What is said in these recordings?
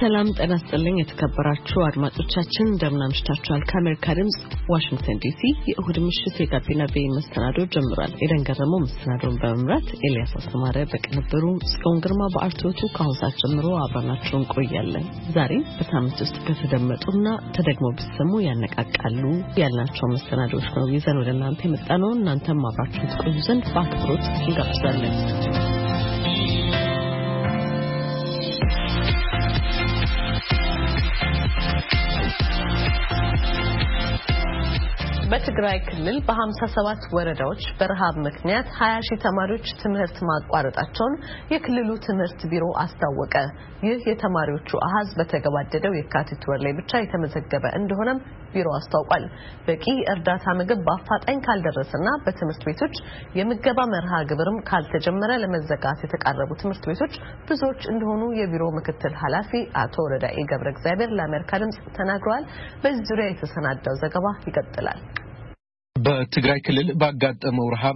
ሰላም ጤና ይስጥልኝ የተከበራችሁ አድማጮቻችን እንደምን አምሽታችኋል ከአሜሪካ ድምጽ ዋሽንግተን ዲሲ የእሁድ ምሽት የጋቢና ቤ መሰናዶ ጀምሯል ኤደን ገረመው መሰናዶውን በመምራት ኤልያስ አስማረ በቅንብሩ ጽዮን ግርማ በአርቶቱ ከአሁን ጀምሮ አብረናችሁ እንቆያለን ዛሬ በሳምንት ውስጥ ከተደመጡና ተደግሞ ቢሰሙ ያነቃቃሉ ያልናቸው መሰናዶዎች ነው ይዘን ወደ እናንተ የመጣነው እናንተም አብራችሁ ትቆዩ ዘንድ በአክብሮት እንጋብዛለን በትግራይ ክልል በ57 ወረዳዎች በረሃብ ምክንያት 20 ሺህ ተማሪዎች ትምህርት ማቋረጣቸውን የክልሉ ትምህርት ቢሮ አስታወቀ። ይህ የተማሪዎቹ አሃዝ በተገባደደው የካቲት ወር ላይ ብቻ የተመዘገበ እንደሆነም ቢሮ አስታውቋል። በቂ እርዳታ ምግብ በአፋጣኝ ካልደረሰና በትምህርት ቤቶች የምገባ መርሃ ግብርም ካልተጀመረ ለመዘጋት የተቃረቡ ትምህርት ቤቶች ብዙዎች እንደሆኑ የቢሮ ምክትል ኃላፊ አቶ ረዳኢ ገብረእግዚአብሔር ለአሜሪካ ድምጽ ተናግረዋል። በዚህ ዙሪያ የተሰናዳው ዘገባ ይቀጥላል። በትግራይ ክልል ባጋጠመው ረሃብ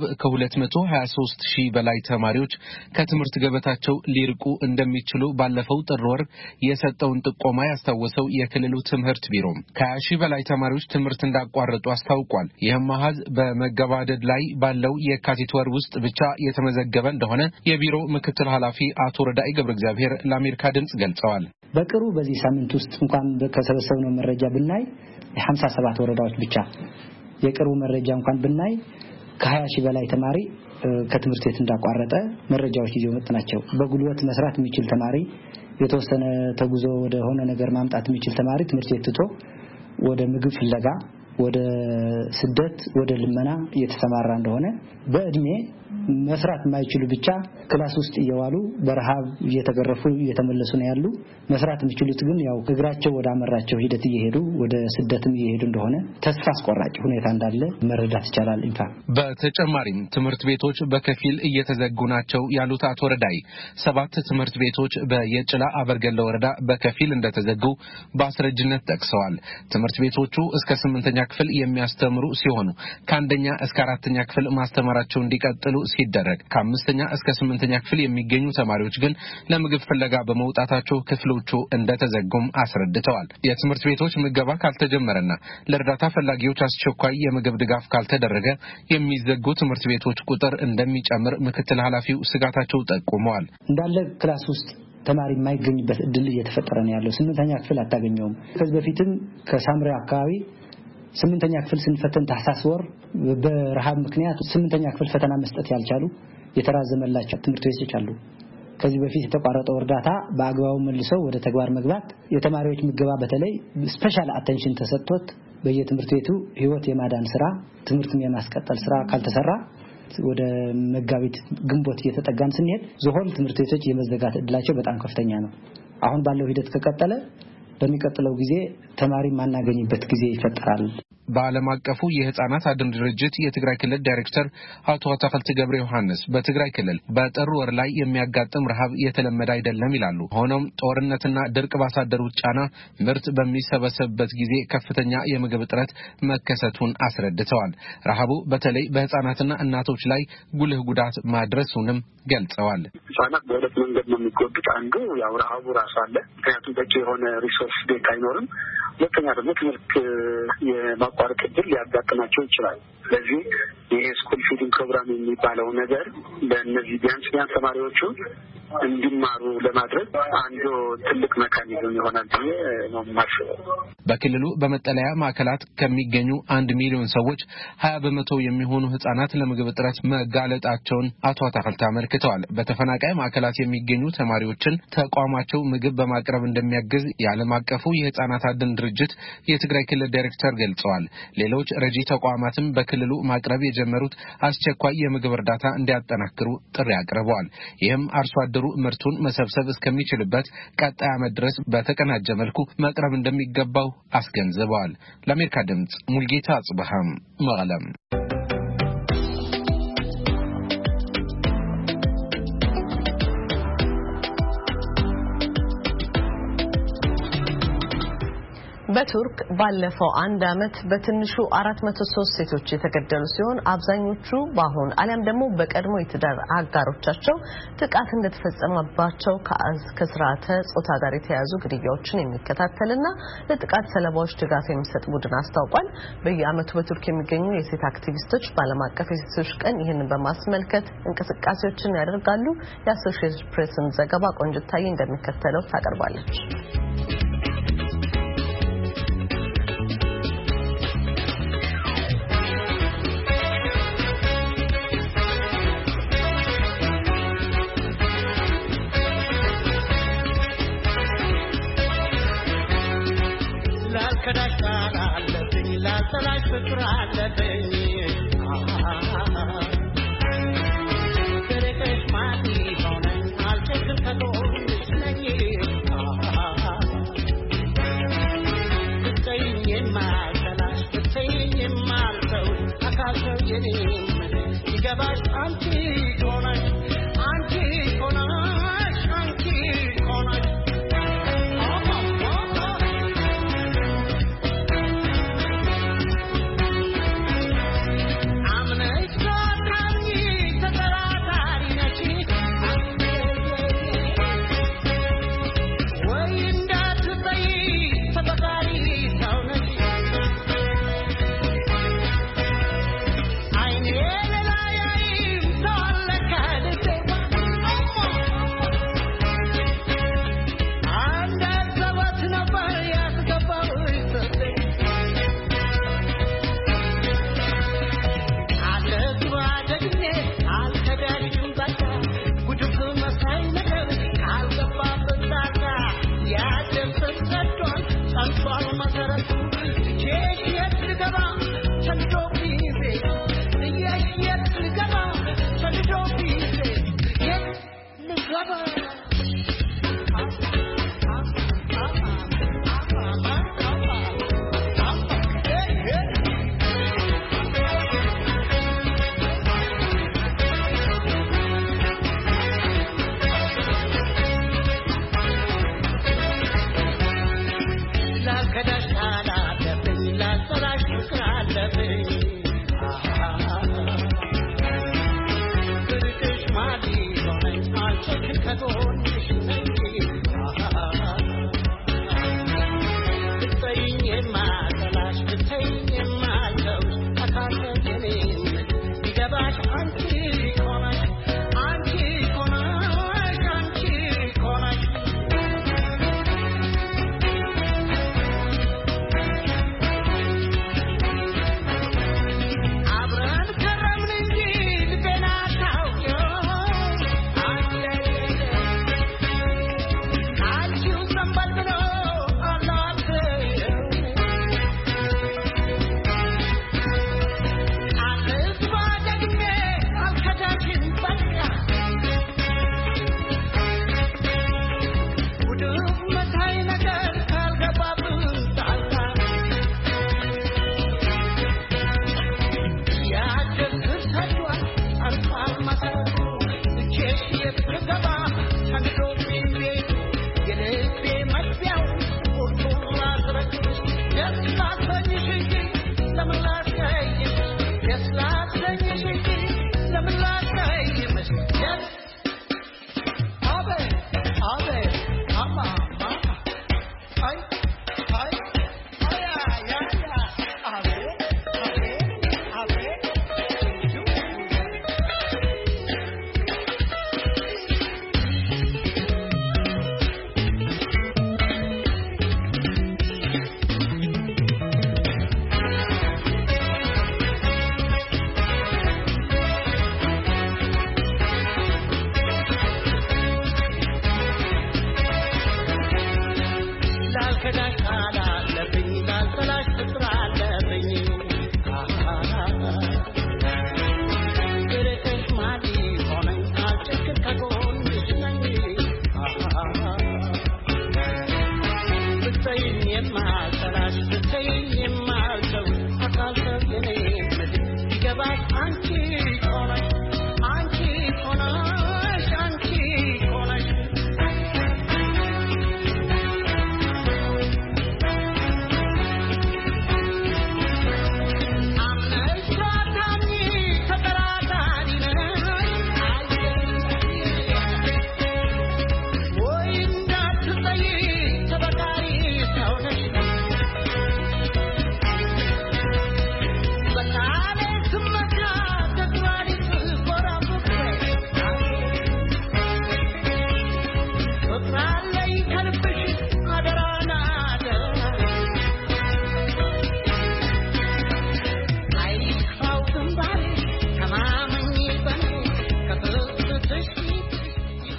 ከ223 ሺህ በላይ ተማሪዎች ከትምህርት ገበታቸው ሊርቁ እንደሚችሉ ባለፈው ጥር ወር የሰጠውን ጥቆማ ያስታወሰው የክልሉ ትምህርት ቢሮ ከ20 ሺህ በላይ ተማሪዎች ትምህርት እንዳቋረጡ አስታውቋል። ይህም አሃዝ በመገባደድ ላይ ባለው የካቲት ወር ውስጥ ብቻ የተመዘገበ እንደሆነ የቢሮ ምክትል ኃላፊ አቶ ረዳኢ ገብረእግዚአብሔር ለአሜሪካ ድምጽ ገልጸዋል። በቅርቡ በዚህ ሳምንት ውስጥ እንኳን ከሰበሰብነው መረጃ ብናይ 57 ወረዳዎች ብቻ የቅርቡ መረጃ እንኳን ብናይ ከ20 ሺህ በላይ ተማሪ ከትምህርት ቤት እንዳቋረጠ መረጃዎች ይዘው መጥናቸው በጉልበት መስራት የሚችል ተማሪ የተወሰነ ተጉዞ ወደ ሆነ ነገር ማምጣት የሚችል ተማሪ ትምህርት ቤት ትቶ ወደ ምግብ ፍለጋ ወደ ስደት ወደ ልመና እየተሰማራ እንደሆነ በእድሜ መስራት የማይችሉ ብቻ ክላስ ውስጥ እየዋሉ በረሃብ እየተገረፉ እየተመለሱ ነው ያሉ መስራት የሚችሉት ግን ያው እግራቸው ወደ አመራቸው ሂደት እየሄዱ ወደ ስደትም እየሄዱ እንደሆነ ተስፋ አስቆራጭ ሁኔታ እንዳለ መረዳት ይቻላል። በተጨማሪም ትምህርት ቤቶች በከፊል እየተዘጉ ናቸው ያሉት አቶ ረዳኢ 7 ትምህርት ቤቶች በየጭላ አበርገለ ወረዳ በከፊል እንደተዘጉ በአስረጅነት ጠቅሰዋል። ትምህርት ቤቶቹ እስከ 8ኛ ክፍል የሚያስተምሩ ሲሆኑ ከአንደኛ እስከ 4ኛ ክፍል ማስተማራቸው እንዲቀጥሉ ሲደረግ ከ5ኛ እስከ 8ኛ ክፍል የሚገኙ ተማሪዎች ግን ለምግብ ፍለጋ በመውጣታቸው ክፍሎቹ እንደተዘጉም አስረድተዋል። የትምህርት ቤቶች ምገባ ካልተጀመረና ለእርዳታ ፈላጊዎች አስቸኳይ የምግብ ድጋፍ ካልተደረገ የሚዘጉ ትምህርት ቤቶች ቁጥር እንደሚጨምር ምክትል ኃላፊው ስጋታቸው ጠቁመዋል። እንዳለ ክላስ ውስጥ ተማሪ የማይገኝበት እድል እየተፈጠረ ነው ያለው 8ኛ ክፍል አታገኘውም። ከዚህ በፊትም ከሳምሪ አካባቢ 8ኛ ክፍል ስንፈተን ታህሳስ ወር በረሃብ ምክንያት 8ኛ ክፍል ፈተና መስጠት ያልቻሉ የተራዘመላቸው ትምህርት ቤቶች አሉ። ከዚህ በፊት የተቋረጠው እርዳታ በአግባቡ መልሰው ወደ ተግባር መግባት የተማሪዎች ምገባ በተለይ ስፔሻል አቴንሽን ተሰጥቶት በየትምህርት ቤቱ ህይወት የማዳን ስራ ትምህርትም የማስቀጠል ስራ ካልተሰራ ወደ መጋቢት ግንቦት እየተጠጋን ስንሄድ ዞሆል ትምህርት ቤቶች የመዘጋት እድላቸው በጣም ከፍተኛ ነው። አሁን ባለው ሂደት ከቀጠለ በሚቀጥለው ጊዜ ተማሪ ማናገኝበት ጊዜ ይፈጠራል። በዓለም አቀፉ የህፃናት አድን ድርጅት የትግራይ ክልል ዳይሬክተር አቶ አታክልት ገብረ ዮሐንስ በትግራይ ክልል በጥር ወር ላይ የሚያጋጥም ረሃብ የተለመደ አይደለም ይላሉ። ሆኖም ጦርነትና ድርቅ ባሳደሩት ጫና ምርት በሚሰበሰብበት ጊዜ ከፍተኛ የምግብ እጥረት መከሰቱን አስረድተዋል። ረሃቡ በተለይ በህፃናትና እናቶች ላይ ጉልህ ጉዳት ማድረሱንም ገልጸዋል። ህፃናት በሁለት መንገድ ነው የሚጎዱት። አንዱ ያው ረሃቡ ራሱ አለ፣ ምክንያቱም በቂ የሆነ ሪሶርስ ቤት አይኖርም። ሁለተኛ ደግሞ ትምህርት የማቋረጥ እድል ሊያጋጥማቸው ይችላል። ስለዚህ ይሄ ስኩል ፊዲንግ ፕሮግራም የሚባለው ነገር በእነዚህ ቢያንስ ተማሪዎቹ እንዲማሩ ለማድረግ አንዱ ትልቅ መካኒዝም ይሆናል ብዬ ነው የማስበው። በክልሉ በመጠለያ ማዕከላት ከሚገኙ 1 ሚሊዮን ሰዎች 20 በመቶ የሚሆኑ ህፃናት ለምግብ እጥረት መጋለጣቸውን አቶ አታክልት አመልክተዋል። በተፈናቃይ ማዕከላት የሚገኙ ተማሪዎችን ተቋማቸው ምግብ በማቅረብ እንደሚያግዝ የዓለም አቀፉ የህፃናት አድን ድርጅት የትግራይ ክልል ዳይሬክተር ገልጸዋል። ሌሎች ረጂ ተቋማትም በክልሉ ማቅረብ የጀመሩት አስቸኳይ የምግብ እርዳታ እንዲያጠናክሩ ጥሪ አቅርበዋል። ይህም አርሶ አደሩ ምርቱን መሰብሰብ እስከሚችልበት ቀጣይ ዓመት ድረስ በተቀናጀ መልኩ መቅረብ እንደሚገባው አስገንዝበዋል። ለአሜሪካ ድምጽ ሙልጌታ አጽበሃም መቀለም። በቱርክ ባለፈው አንድ አመት በትንሹ 403 ሴቶች የተገደሉ ሲሆን አብዛኞቹ በአሁን አለም ደግሞ በቀድሞ የትዳር አጋሮቻቸው ጥቃት እንደተፈጸመባቸው ከስርዓተ ጾታ ጋር የተያያዙ ግድያዎችን የሚከታተልና ለጥቃት ሰለባዎች ድጋፍ የሚሰጥ ቡድን አስታውቋል። በየአመቱ በቱርክ የሚገኙ የሴት አክቲቪስቶች በዓለም አቀፍ የሴቶች ቀን ይህንን በማስመልከት እንቅስቃሴዎችን ያደርጋሉ። የአሶሺየትድ ፕሬስን ዘገባ ቆንጅታዬ እንደሚከተለው ታቀርባለች።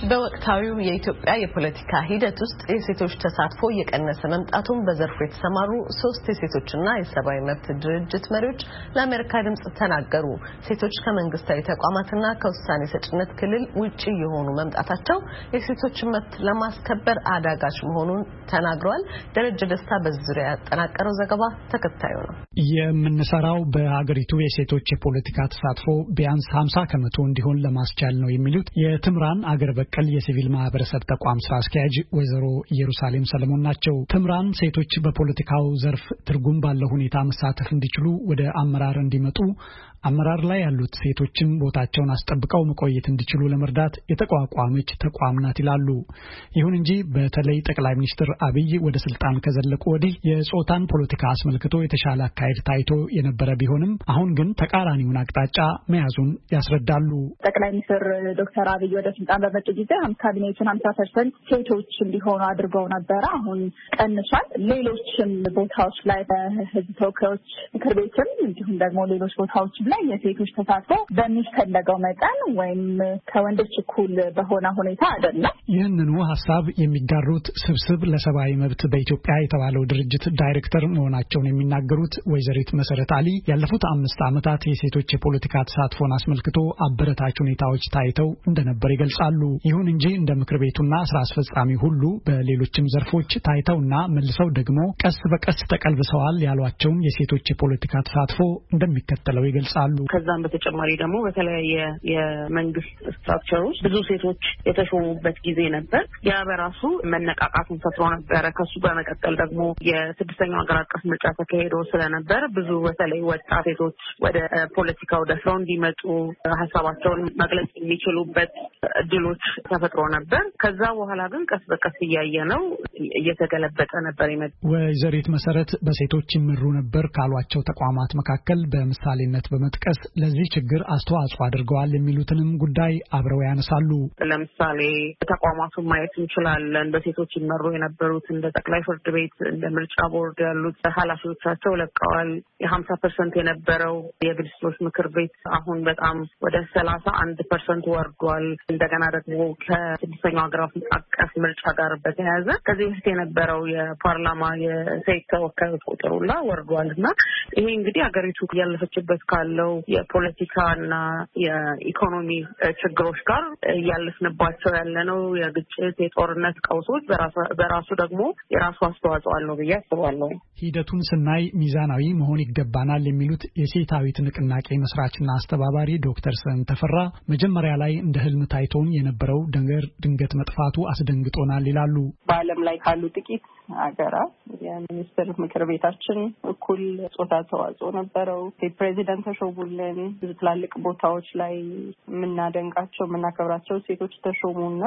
በወቅታዊው የኢትዮጵያ የፖለቲካ ሂደት ውስጥ የሴቶች ተሳትፎ እየቀነሰ መምጣቱን በዘርፉ የተሰማሩ 3 የሴቶችና የሰብአዊ መብት ድርጅት መሪዎች ለአሜሪካ ድምጽ ተናገሩ። ሴቶች ከመንግስታዊ ተቋማትና ከውሳኔ ሰጭነት ክልል ውጪ የሆኑ መምጣታቸው የሴቶችን መብት ለማስከበር አዳጋች መሆኑን ተናግረዋል። ደረጀ ደስታ በዙሪያ ያጠናቀረው ዘገባ ተከታዩ ነው። የምንሰራው በሀገሪቱ የሴቶች የፖለቲካ ተሳትፎ ቢያንስ 50 ከመቶ እንዲሆን ለማስቻል ነው የሚሉት የትምራን አገር በቀል የሲቪል ማህበረሰብ ተቋም ስራ አስኪያጅ ወይዘሮ ኢየሩሳሌም ሰለሞን ናቸው። ትምራን ሴቶች በፖለቲካው ዘርፍ ትርጉም ባለው ሁኔታ መሳተፍ እንዲችሉ ወደ አመራር እንዲመጡ አመራር ላይ ያሉት ሴቶችን ቦታቸውን አስጠብቀው መቆየት እንዲችሉ ለመርዳት የተቋቋመች ተቋም ናት ይላሉ። ይሁን እንጂ በተለይ ጠቅላይ ሚኒስትር አብይ ወደ ስልጣን ከዘለቁ ወዲህ የጾታን ፖለቲካ አስመልክቶ የተሻለ አካሄድ ታይቶ የነበረ ቢሆንም አሁን ግን ተቃራኒውን አቅጣጫ መያዙን ያስረዳሉ። ጠቅላይ ሚኒስትር ዶክተር አብይ ወደ ስልጣን በመጡ ጊዜ ካቢኔቱን 50% ሴቶች እንዲሆኑ አድርገው ነበረ። አሁን ቀንሷል። ሌሎችም ቦታዎች ላይ በህዝብ ተወካዮች ምክር ቤትም እንዲሁም ደግሞ ሌሎች ቦታዎች ላይ የሴቶች ተሳትፎ በሚፈለገው መጠን ወይም ከወንዶች እኩል በሆነ ሁኔታ አይደለም። ይህንኑ ሀሳብ የሚጋሩት ስብስብ ለሰብአዊ መብት በኢትዮጵያ የተባለው ድርጅት ዳይሬክተር መሆናቸውን የሚናገሩት ወይዘሪት መሰረት አሊ ያለፉት 5 ዓመታት የሴቶች የፖለቲካ ተሳትፎን አስመልክቶ አበረታች ሁኔታዎች ታይተው እንደነበር ይገልጻሉ። ይሁን እንጂ እንደ ምክር ቤቱና ስራ አስፈጻሚ ሁሉ በሌሎችም ዘርፎች ታይተውና መልሰው ደግሞ ቀስ በቀስ ተቀልብሰዋል ያሏቸውን የሴቶች የፖለቲካ ተሳትፎ እንደሚከተለው ይገልጻሉ። ከዛም በተጨማሪ ደግሞ በተለያየ የመንግስት ስትራክቸሮች ብዙ ሴቶች የተሾሙበት ጊዜ ነበር። ያ በራሱ መነቃቃቱን ፈጥሮ ነበር። ከሱ በመቀጠል ደግሞ የ6ኛው ሀገር አቀፍ ምርጫ ተካሂዶ ስለነበር ብዙ በተለይ ወጣት ሴቶች ወደ ፖለቲካው ደፍረው እንዲመጡ ሀሳባቸውን መግለጽ የሚችሉበት እድሎች ተፈጥሮ ነበር። ከዛ በኋላ ግን ቀስ በቀስ እያየነው እየተገለበጠ ነበር ይመጣ። ወይዘሪት መሰረት በሴቶች ይመሩ ነበር ካሏቸው ተቋማት መካከል በምሳሌነት በመጥቀስ ለዚህ ችግር አስተዋጽኦ አድርገዋል የሚሉትንም ጉዳይ አብረው ያነሳሉ። ለምሳሌ ተቋማቱን ማየት እንችላለን። በሴቶች ይመሩ የነበሩት እንደ ጠቅላይ ፍርድ ቤት፣ እንደ ምርጫ ቦርድ ያሉት ኃላፊዎቻቸው ለቀዋል። የ50% የነበረው የሚኒስትሮች ምክር ቤት አሁን በጣም ወደ 31% ወርዷል። እንደገና ደግሞ ከ6ኛው ሀገር አቀፍ ምርጫ ጋር በተያያዘ ከዚህ በፊት የነበረው የፓርላማ የሴት ተወካዮች ቁጥሩላ ወርዷልና ይሄ እንግዲህ ሀገሪቱ ያለፈችበት ካለው የፖለቲካና የኢኮኖሚ ችግሮች ጋር ያለፍንባቸው ያለነው የግጭት የጦርነት ቀውሶች በራሱ ደግሞ የራሱ አስተዋጽኦ አለው ብዬ አስባለሁ። ሂደቱን ስናይ ሚዛናዊ መሆን ይገባናል የሚሉት የሴታዊት ንቅናቄ መስራችና አስተባባሪ ዶክተር ሰን ተፈራ መጀመሪያ ላይ እንደ ህልም ታይቶን የነበረው ድንገት መጥፋቱ አስደንግጦናል ይላሉ። በዓለም ላይ ካሉ ጥቂት ሀገራት የሚኒስትር ምክር ቤታችን እኩል ጾታ ተዋጽኦ ነበረው። ፕሬዚደንት ተሾሙልን። ብዙ ትላልቅ ቦታዎች ላይ የምናደንቃቸው የምናከብራቸው ሴቶች ተሾሙና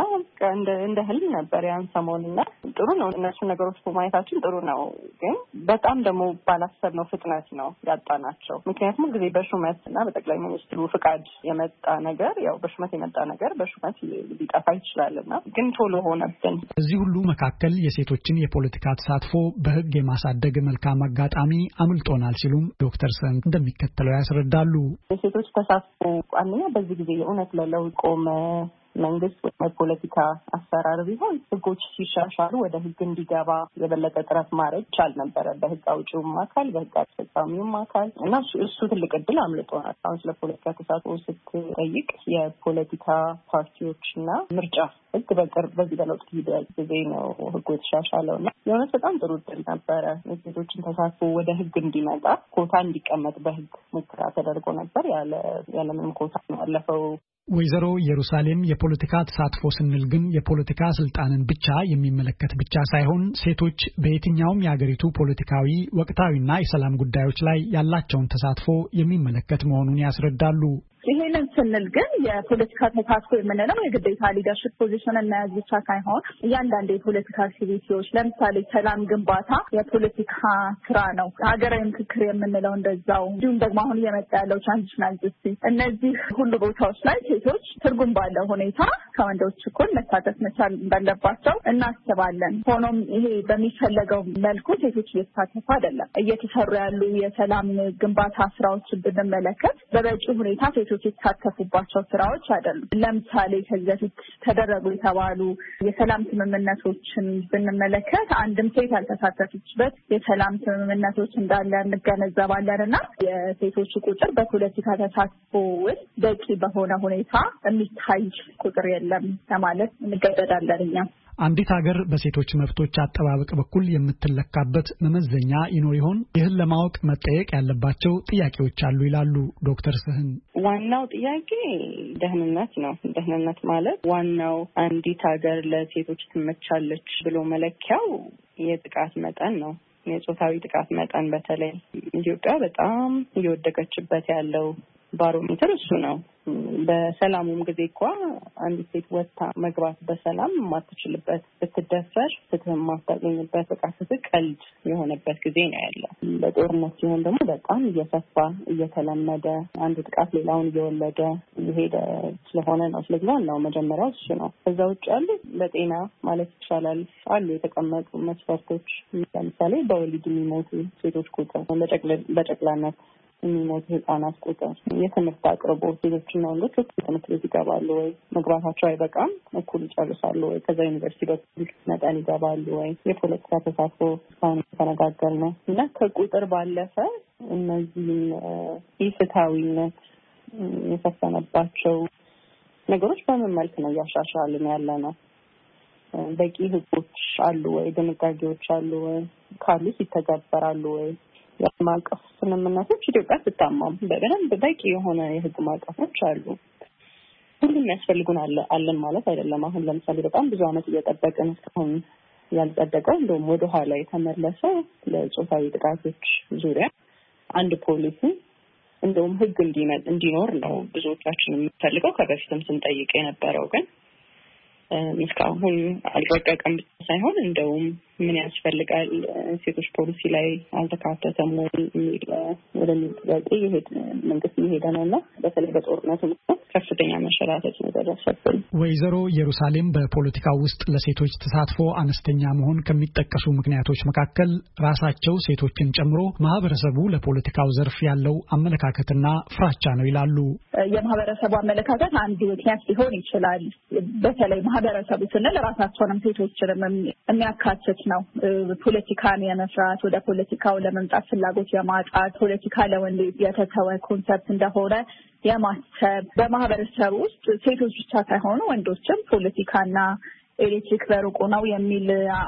እንደ ህልም ነበር ያን ሰሞንና ጥሩ ነው። እነሱ ነገሮች በማየታችን ጥሩ ነው። ግን በጣም ደግሞ ባላሰብነው ፍጥነት ነው ያጣናቸው። ምክንያቱም ጊዜ በሹመትና በጠቅላይ ሚኒስትሩ ፍቃድ የመጣ ነገር ያው በሹመት የመጣ ነገር በሹመት ሊጠፋ ይችላልና ግን ቶሎ ሆነብን። እዚህ ሁሉ መካከል የሴቶችን የፖለቲካ ተሳትፎ በህግ የማሳደግ መልካም አጋጣሚ አምልጦናል ሲሉም ዶክተር ሰን እንደሚከተለው ያስረዳሉ። የሴቶች ተሳትፎ አንደኛ በዚህ ጊዜ የእውነት ለለውጥ ቆመ። መንግስት የፖለቲካ አሰራር ቢሆን ህጎች ሲሻሻሉ ወደ ህግ እንዲገባ የበለጠ ጥረት ማድረግ ይቻል ነበረ በህግ አውጪውም አካል በህግ አስፈጻሚውም አካል እና እሱ ትልቅ እድል አምልጦናል። አሁን ስለ ፖለቲካ ተሳትፎ ስትጠይቅ የፖለቲካ ፓርቲዎችና ምርጫ ህግ በቅርብ በዚህ በለውጥ ጊዜ ነው ህጉ የተሻሻለው እና የእውነት በጣም ጥሩ እድል ነበረ። የሴቶችን ተሳትፎ ወደ ህግ እንዲመጣ ኮታ እንዲቀመጥ በህግ ሙከራ ተደርጎ ነበር። ያለምንም ኮታ ነው ያለፈው። ወይዘሮ ኢየሩሳሌም የፖለቲካ ተሳትፎ ስንል ግን የፖለቲካ ስልጣንን ብቻ የሚመለከት ብቻ ሳይሆን ሴቶች በየትኛውም የሀገሪቱ ፖለቲካዊ ወቅታዊና የሰላም ጉዳዮች ላይ ያላቸውን ተሳትፎ የሚመለከት መሆኑን ያስረዳሉ። ይሄንን ስንል ግን የፖለቲካ ተሳትፎ የምንለው የግዴታ ሊደርሺፕ ፖዚሽን መያዝ ብቻ ሳይሆን እያንዳንዱ የፖለቲካ አክቲቪቲዎች ለምሳሌ ሰላም ግንባታ የፖለቲካ ስራ ነው። ሀገራዊ ምክክር የምንለው እንደዛው። እንዲሁም ደግሞ አሁን እየመጣ ያለው ትራንዚሽናል ጀስቲስ፣ እነዚህ ሁሉ ቦታዎች ላይ ሴቶች ትርጉም ባለው ሁኔታ ከወንዶች እኩል መሳተፍ መቻል እንዳለባቸው እናስባለን። ሆኖም ይሄ በሚፈለገው መልኩ ሴቶች እየተሳተፉ አይደለም። እየተሰሩ ያሉ የሰላም ግንባታ ስራዎች ብንመለከት በበቂ ሁኔታ ሴቶች የተሳተፉባቸው ስራዎች አይደሉም። ለምሳሌ ከዚህ በፊት ተደረጉ የተባሉ የሰላም ስምምነቶችን ብንመለከት አንድም ሴት ያልተሳተፈችበት የሰላም ስምምነቶች እንዳለ እንገነዘባለን እና የሴቶች ቁጥር በፖለቲካ ተሳትፎ ውስጥ በቂ በሆነ ሁኔታ የሚታይ ቁጥር የለም ለማለት እንገደዳለን እኛ። አንዲት ሀገር በሴቶች መብቶች አጠባበቅ በኩል የምትለካበት መመዘኛ ይኖር ይሆን? ይህን ለማወቅ መጠየቅ ያለባቸው ጥያቄዎች አሉ ይላሉ ዶክተር ስህን። ዋናው ጥያቄ ደህንነት ነው። ደህንነት ማለት ዋናው አንዲት ሀገር ለሴቶች ትመቻለች ብሎ መለኪያው የጥቃት መጠን ነው። የጾታዊ ጥቃት መጠን በተለይ ኢትዮጵያ በጣም እየወደቀችበት ያለው ባሮሜትር እሱ ነው። በሰላሙም ጊዜ እንኳን አንዲት ሴት ወጥታ መግባት በሰላም የማትችልበት ስትደፈር ፍትህ የማታገኝበት በቃ ፍትህ ቀልድ የሆነበት ጊዜ ነው ያለው። በጦርነት ሲሆን ደግሞ በጣም እየሰፋ እየተለመደ አንዱ ጥቃት ሌላውን እየወለደ እየሄደ ስለሆነ ነው። ስለዚህ ዋናው መጀመሪያው እሱ ነው። ከዛ ውጭ ያሉ በጤና ማለት ይቻላል አሉ የተቀመጡ መስፈርቶች። ለምሳሌ በወሊድ የሚሞቱ ሴቶች ቁጥር፣ በጨቅላነት የሚሞቱ ህጻናት ቁጥር፣ የትምህርት አቅርቦት፣ ሴቶችና ወንዶች እኩል ትምህርት ቤት ይገባሉ ወይ፣ መግባታቸው አይበቃም እኩል ይጨርሳሉ ወይ፣ ከዛ ዩኒቨርሲቲ በኩል መጠን ይገባሉ ወይ፣ የፖለቲካ ተሳትፎ እስካሁን የተነጋገርነው እና ከቁጥር ባለፈ እነዚህም ኢፍትሐዊነት የሰፈነባቸው ነገሮች በምን መልክ ነው እያሻሻልን ያለ ነው? በቂ ህጎች አሉ ወይ? ድንጋጌዎች አሉ ወይ? ካሉስ ይተገበራሉ ወይ? የህግ ማዕቀፍ ስምምነቶች ኢትዮጵያ ስትታማም በደንብ በቂ የሆነ የህግ ማዕቀፎች አሉ። ሁሉም ያስፈልጉን አለን ማለት አይደለም። አሁን ለምሳሌ በጣም ብዙ ዓመት እየጠበቅን እስካሁን ያልጸደቀው እንደውም ወደ ኋላ የተመለሰ ለጾታዊ ጥቃቶች ዙሪያ አንድ ፖሊሲ እንደውም ህግ እንዲኖር ነው ብዙዎቻችን የምንፈልገው ከበፊትም ስንጠይቅ የነበረው ግን እስካሁን አልረቀቀም ብቻ ሳይሆን እንደውም ምን ያስፈልጋል ሴቶች ፖሊሲ ላይ አልተካተተም ወደሚል ጥያቄ መንግስት እየሄደ ነውና በተለይ በጦርነቱ ከፍተኛ መሸራተት ነው ደረሰብን። ወይዘሮ ኢየሩሳሌም በፖለቲካው ውስጥ ለሴቶች ተሳትፎ አነስተኛ መሆን ከሚጠቀሱ ምክንያቶች መካከል ራሳቸው ሴቶችን ጨምሮ ማህበረሰቡ ለፖለቲካው ዘርፍ ያለው አመለካከትና ፍራቻ ነው ይላሉ። የማህበረሰቡ አመለካከት አንዱ ምክንያት ሊሆን ይችላል። በተለይ ማህበረሰቡ ስንል ራሳቸውንም ሴቶችንም የሚያካትት ነው። ፖለቲካን የመስራት ወደ ፖለቲካው ለመምጣት ፍላጎት የማጣት ፖለቲካ ለወንድ የተተወ ኮንሰፕት እንደሆነ የማሰብ በማህበረሰቡ ውስጥ ሴቶች ብቻ ሳይሆኑ ወንዶችም ፖለቲካና ኤሌክትሪክ በሩቁ ነው የሚል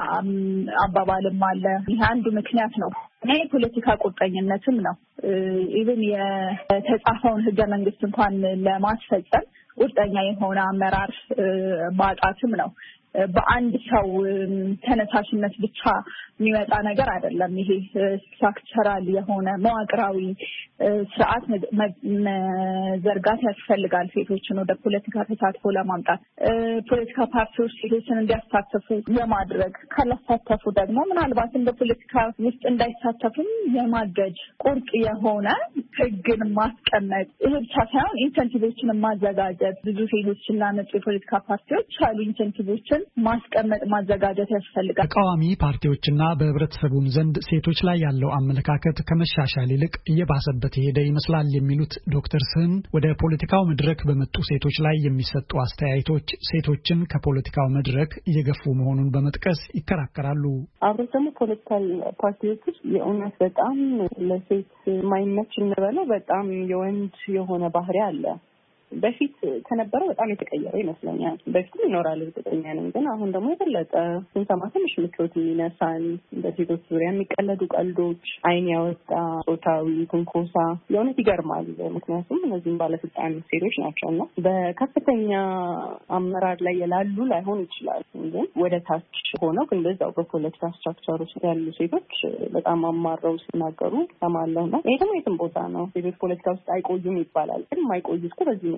አባባልም አለ። ይህ አንዱ ምክንያት ነው። የፖለቲካ ቁርጠኝነትም ነው። ኢቭን የተጻፈውን ህገ መንግስት እንኳን ለማስፈጸም ቁርጠኛ የሆነ አመራር ማጣትም ነው። በአንድ ሰው ተነሳሽነት ብቻ የሚመጣ ነገር አይደለም። ይሄ ስትራክቸራል የሆነ መዋቅራዊ ስርዓት መዘርጋት ያስፈልጋል። ሴቶችን ወደ ፖለቲካ ተሳትፎ ለማምጣት ፖለቲካ ፓርቲዎች ሴቶችን እንዲያሳተፉ የማድረግ ካላሳተፉ ደግሞ ምናልባትም በፖለቲካ ውስጥ እንዳይሳተፉም የማገድ ቁርጥ የሆነ ህግን ማስቀመጥ፣ ይህ ብቻ ሳይሆን ኢንሴንቲቮችን ማዘጋጀት። ብዙ ሴቶችን ላመጡ የፖለቲካ ፓርቲዎች አሉ ኢንሴንቲቮችን ማስቀመጥ ማዘጋጀት ያስፈልጋል። ተቃዋሚ ፓርቲዎችና በህብረተሰቡም ዘንድ ሴቶች ላይ ያለው አመለካከት ከመሻሻል ይልቅ እየባሰበት የሄደ ይመስላል የሚሉት ዶክተር ስህን ወደ ፖለቲካው መድረክ በመጡ ሴቶች ላይ የሚሰጡ አስተያየቶች ሴቶችን ከፖለቲካው መድረክ እየገፉ መሆኑን በመጥቀስ ይከራከራሉ። አብሮ ደግሞ ፖለቲካል ፓርቲዎች የእውነት በጣም ለሴት ማይመች እንበለው በጣም የወንድ የሆነ ባህሪ አለ። በፊት ከነበረው በጣም የተቀየረ ይመስለኛል። በፊት ይኖራል እርግጠኛ ነኝ፣ ግን አሁን ደግሞ የበለጠ ስንሰማ ትንሽ ምቾት የሚነሳን በሴቶች ዙሪያ የሚቀለዱ ቀልዶች፣ አይን ያወጣ ጾታዊ ትንኮሳ የእውነት ይገርማል። ምክንያቱም እነዚህም ባለስልጣን ሴቶች ናቸውና በከፍተኛ አመራር ላይ የላሉ ላይሆን ይችላል፣ ግን ወደ ታች ሆነው ግን በዛው በፖለቲካ ስትራክቸር ውስጥ ያሉ ሴቶች በጣም አማረው ሲናገሩ ሰማለሁና ይሄ ደግሞ የትም ቦታ ነው። ሴቶች ፖለቲካ ውስጥ አይቆዩም ይባላል፣ ግን የማይቆዩት እኮ በዚህ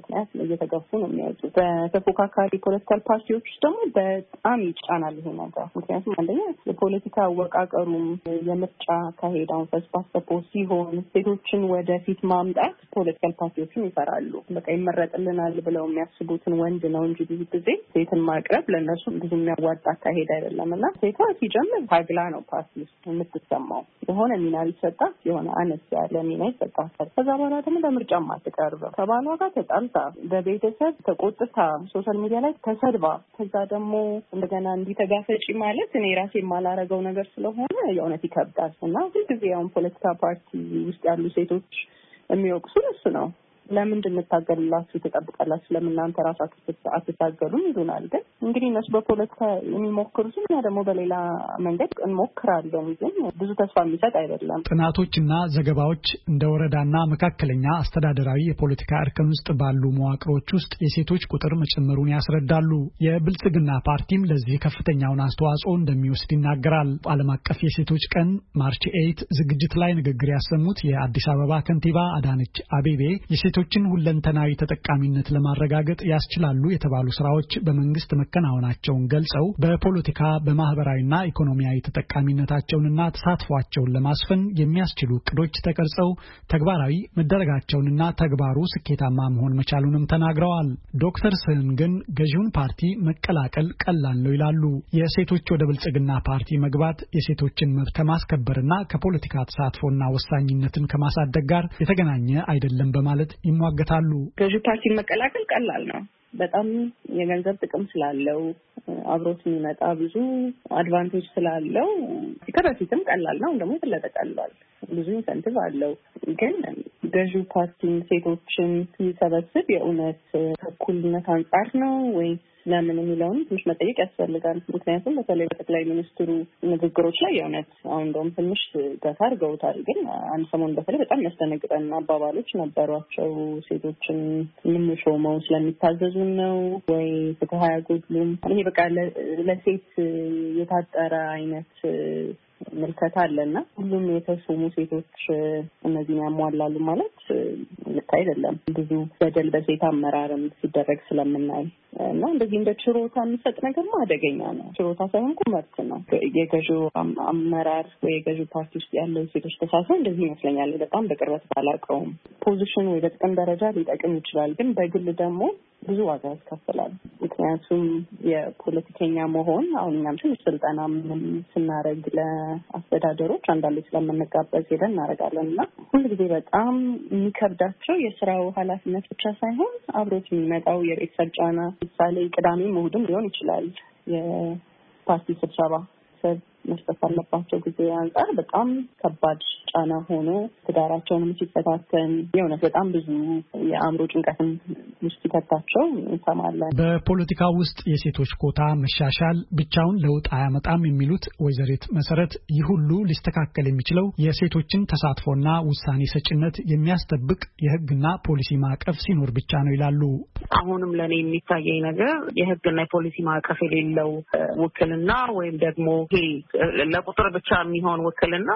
ምክንያት እየተገፉ ነው የሚያዩት። በተፎካካሪ ፖለቲካል ፓርቲዎች ውስጥ ደግሞ በጣም ይጫናል ይሄ ነገር። ምክንያቱም አንደኛ የፖለቲካ አወቃቀሩም የምርጫ ካሄዳውን ፈስፓስተፖ ሲሆን ሴቶችን ወደፊት ማምጣት ፖለቲካል ፓርቲዎችን ይፈራሉ። በቃ ይመረጥልናል ብለው የሚያስቡትን ወንድ ነው እንጂ ብዙ ጊዜ ሴትን ማቅረብ ለእነሱ ብዙ የሚያዋጣ ካሄድ አይደለም እና ሴቷ ሲጀምር ታግላ ነው ፓርቲ ውስጥ የምትሰማው። የሆነ ሚና ሊሰጣት የሆነ አነስ ያለ ሚና ይሰጣታል። ከዛ በኋላ ደግሞ ለምርጫ ማትቀርበው ከባሏ ጋር ተጣልታ በቤተሰብ ተቆጥታ ሶሻል ሚዲያ ላይ ተሰድባ ከዛ ደግሞ እንደገና እንዲተጋፈጪ ማለት እኔ ራሴ የማላረገው ነገር ስለሆነ የእውነት ይከብዳል እና ሁልጊዜ ያውን ፖለቲካ ፓርቲ ውስጥ ያሉ ሴቶች የሚወቅሱን እሱ ነው። ለምን እንድንታገልላችሁ ትጠብቃላችሁ? ለምን እናንተ ራሳችሁ አትታገሉም ይሉናል። ግን እንግዲህ እነሱ በፖለቲካ የሚሞክሩት እኛ ደግሞ በሌላ መንገድ እንሞክራለን። ግን ብዙ ተስፋ የሚሰጥ አይደለም። ጥናቶችና ዘገባዎች እንደ ወረዳና መካከለኛ አስተዳደራዊ የፖለቲካ እርከን ውስጥ ባሉ መዋቅሮች ውስጥ የሴቶች ቁጥር መጨመሩን ያስረዳሉ። የብልጽግና ፓርቲም ለዚህ ከፍተኛውን አስተዋጽኦ እንደሚወስድ ይናገራል። ዓለም አቀፍ የሴቶች ቀን ማርች 8 ዝግጅት ላይ ንግግር ያሰሙት የአዲስ አበባ ከንቲባ አዳነች አቤቤ የሴቶችን ሁለንተናዊ ተጠቃሚነት ለማረጋገጥ ያስችላሉ የተባሉ ስራዎች በመንግስት መከናወናቸውን ገልጸው በፖለቲካ በማህበራዊና ኢኮኖሚያዊ ተጠቃሚነታቸውንና ተሳትፏቸውን ለማስፈን የሚያስችሉ እቅዶች ተቀርጸው ተግባራዊ መደረጋቸውንና ተግባሩ ስኬታማ መሆን መቻሉንም ተናግረዋል። ዶክተር ስህን ግን ገዢውን ፓርቲ መቀላቀል ቀላል ነው ይላሉ። የሴቶች ወደ ብልጽግና ፓርቲ መግባት የሴቶችን መብት ከማስከበርና ከፖለቲካ ተሳትፎና ወሳኝነትን ከማሳደግ ጋር የተገናኘ አይደለም በማለት ይሟገታሉ። ገዢ ፓርቲ መቀላቀል ቀላል ነው። በጣም የገንዘብ ጥቅም ስላለው አብሮት የሚመጣ ብዙ አድቫንቴጅ ስላለው ከበፊትም ቀላል ነው። ደግሞ የበለጠ ቀላል ብዙ ኢንሰንቲቭ አለው። ግን ገዢ ፓርቲ ሴቶችን ሲሰበስብ የእውነት ከእኩልነት አንጻር ነው ወይ ለምን የሚለውን ትንሽ መጠየቅ ያስፈልጋል። ምክንያቱም በተለይ በጠቅላይ ሚኒስትሩ ንግግሮች ላይ የእውነት አሁን እንደውም ትንሽ ገታ አድርገውታል። ግን አንድ ሰሞን በተለይ በጣም የሚያስደነግጠን አባባሎች ነበሯቸው። ሴቶችን የምንሾመው ስለሚታዘዙን ነው ወይ ፍትህ አያጎድሉም? ይሄ በቃ ለሴት የታጠረ አይነት ምልከታ አለና ሁሉም የተሾሙ ሴቶች እነዚህን ያሟላሉ ማለት ልክ አይደለም። ብዙ በደል በሴት አመራርም ሲደረግ ስለምናይ እና እንደዚህ እንደ ችሮታ የሚሰጥ ነገር አደገኛ ነው። ችሮታ ሳይሆን መብት ነው። የገዢው አመራር ወይ የገዢው ፓርቲ ውስጥ ያለው ሴቶች ተሳትፎ እንደዚህ ይመስለኛል። በጣም በቅርበት ባላውቀውም ፖዚሽን ወይ በጥቅም ደረጃ ሊጠቅም ይችላል። ግን በግል ደግሞ ብዙ ዋጋ ያስከፍላል። ምክንያቱም የፖለቲከኛ መሆን አሁን እኛም ትንሽ ስልጠና ስናደርግ ለአስተዳደሮች አንዳንዴ ስለምንጋበዝ ሄደን እናደርጋለን እና ሁልጊዜ በጣም የሚከብዳቸው የስራው ኃላፊነት ብቻ ሳይሆን አብሮት የሚመጣው የቤተሰብ ጫና። ምሳሌ ቅዳሜም እሑድም ሊሆን ይችላል የፓርቲ ስብሰባ መስጠት አለባቸው ጊዜ አንጻር በጣም ከባድ ጫና ሆኖ ትዳራቸውንም ሲፈታተን የእውነት በጣም ብዙ የአእምሮ ጭንቀትን ውስጥ ሲከታቸው እንሰማለን። በፖለቲካ ውስጥ የሴቶች ኮታ መሻሻል ብቻውን ለውጥ አያመጣም የሚሉት ወይዘሪት መሰረት ይህ ሁሉ ሊስተካከል የሚችለው የሴቶችን ተሳትፎና ውሳኔ ሰጭነት የሚያስጠብቅ የሕግና ፖሊሲ ማዕቀፍ ሲኖር ብቻ ነው ይላሉ። አሁንም ለኔ የሚታየኝ ነገር የሕግና የፖሊሲ ማዕቀፍ የሌለው ውክልና ወይም ደግሞ ለቁጥር ብቻ የሚሆን ውክልና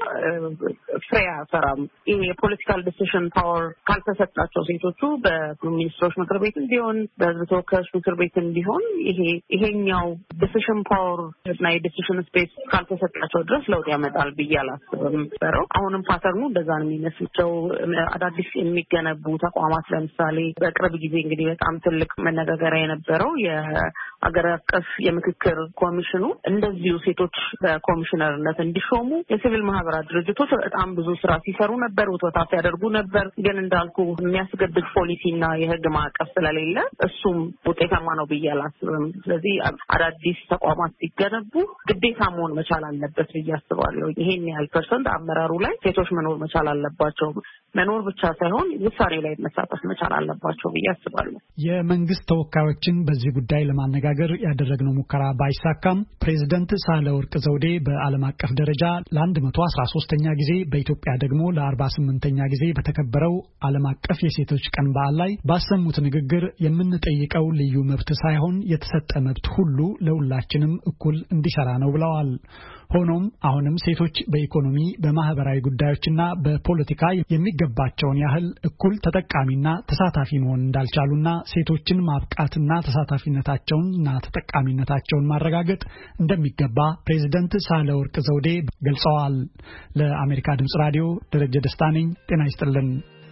ፍሬ አያፈራም። ይሄ የፖለቲካል ዲሲሽን ፓወር ካልተሰጣቸው ሴቶቹ በሚኒስትሮች ምክር ቤት ቢሆን በህዝብ ተወካዮች ምክር ቤት ቢሆን ይሄኛው ዲሲሽን ፓወር እና የዲሲሽን ስፔስ ካልተሰጣቸው ድረስ ለውጥ ያመጣል ብዬ አላስብም። አሁንም ፓተርኑ እንደዛ ነው የሚመስለው። አዳዲስ የሚገነቡ ተቋማት ለምሳሌ በቅርብ ጊዜ እንግዲህ በጣም ትልቅ መነጋገሪያ የነበረው የአገር አቀፍ የምክክር ኮሚሽኑ እንደዚሁ ሴቶች በኮሚሽነርነት እንዲሾሙ የሲቪል ማህበራት ድርጅቶች በጣም ብዙ ስራ ሲሰሩ ነበር፣ ውትወታ ሲያደርጉ ነበር። ግን እንዳልኩ የሚያስገድድ ፖሊሲና የህግ ማዕቀፍ ስለሌለ እሱም ውጤታማ ነው ብዬ አላስብም። ስለዚህ አዳዲስ ተቋማት ሲገነቡ ግዴታ መሆን መቻል አለበት ብዬ አስባለሁ። ይሄን ያህል ፐርሰንት አመራሩ ላይ ሴቶች መኖር መቻል አለባቸው። መኖር ብቻ ሳይሆን ውሳኔ ላይ መሳተፍ መቻል አለባቸው ብዬ አስባለሁ። የመንግስት ተወካዮችን በዚህ ጉዳይ ለማነጋገር ያደረግነው ሙከራ ባይሳካም ፕሬዝዳንት ሳህለወርቅ ዘውዴ በዓለም አቀፍ ደረጃ ለ113ኛ ጊዜ በኢትዮጵያ ደግሞ ለ48ኛ ጊዜ በተከበረው ዓለም አቀፍ የሴቶች ቀን በዓል ላይ ባሰሙት ንግግር የምንጠይቀው ልዩ መብት ሳይሆን የተሰጠ መብት ሁሉ ለሁላችንም እኩል እንዲሰራ ነው ብለዋል። ሆኖም አሁንም ሴቶች በኢኮኖሚ በማህበራዊ ጉዳዮችና በፖለቲካ የሚገባቸውን ያህል እኩል ተጠቃሚና ተሳታፊ መሆን እንዳልቻሉና ሴቶችን ማብቃትና ተሳታፊነታቸውንና ተጠቃሚነታቸውን ማረጋገጥ እንደሚገባ ፕሬዝዳንት ሳህለወርቅ ዘውዴ ገልጸዋል። ለአሜሪካ ድምጽ ራዲዮ ደረጀ ደስታ ነኝ። ጤና ይስጥልን።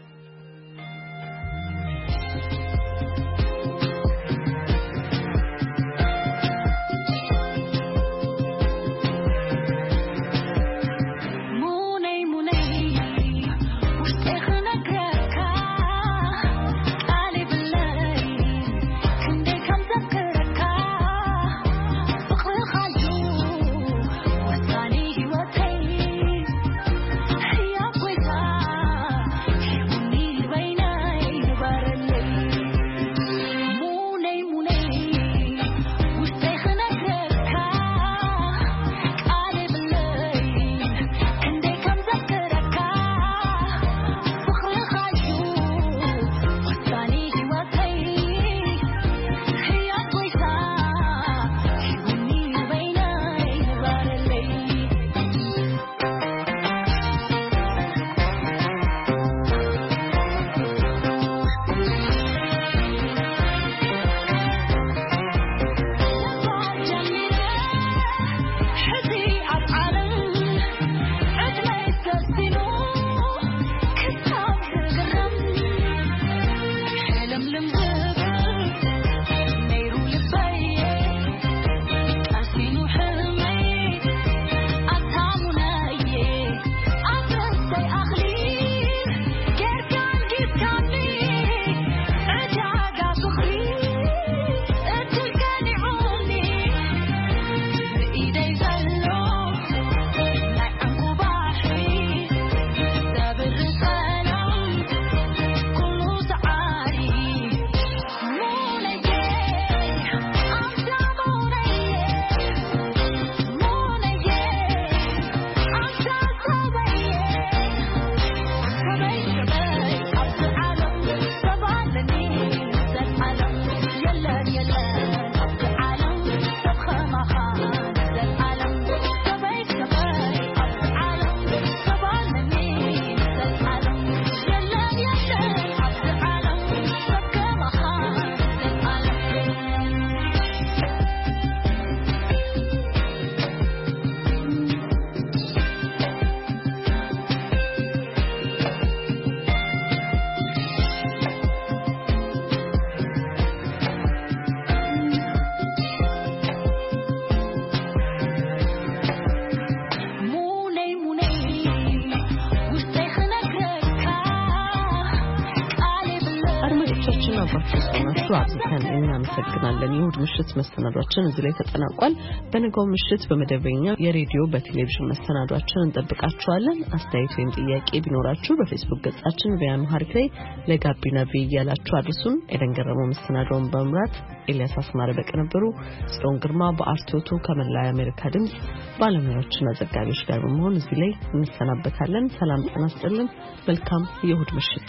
እናመሰግናለን። ይሁድ ምሽት መሰናዷችን እዚህ ላይ ተጠናቋል። በነገው ምሽት በመደበኛ የሬዲዮ በቴሌቪዥን መሰናዷችን እንጠብቃችኋለን። አስተያየት ወይም ጥያቄ ቢኖራችሁ በፌስቡክ ገጻችን በአምሃሪክ ላይ ለጋቢና ቪያላችሁ አድርሱን። ኤደን ገረመው መሰናዷውን በመምራት ኤልያስ አስማረ በቀነበሩ ጽዮን ግርማ በአርቶቱ ከመላ የአሜሪካ ድምጽ ባለሙያዎችና ዘጋቢዎች ጋር በመሆን እዚህ ላይ እንሰናበታለን። ሰላም ጤና ይስጥልን። መልካም የይሁድ ምሽት።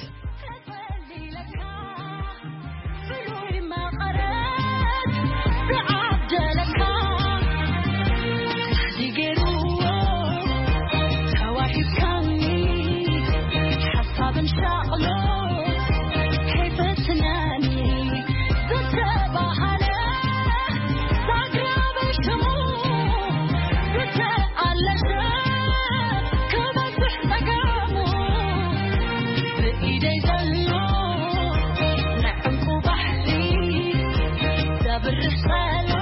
بالرسالة